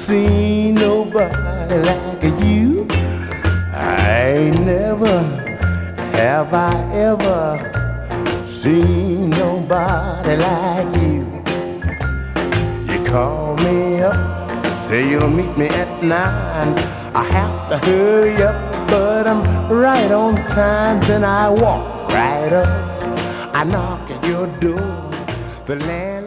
seen nobody like you. I ain't never, have I ever seen nobody like you. You call me up, say you'll meet me at 9. I have to hurry up, but I'm right on time. Then I walk right up, I knock at your door. The land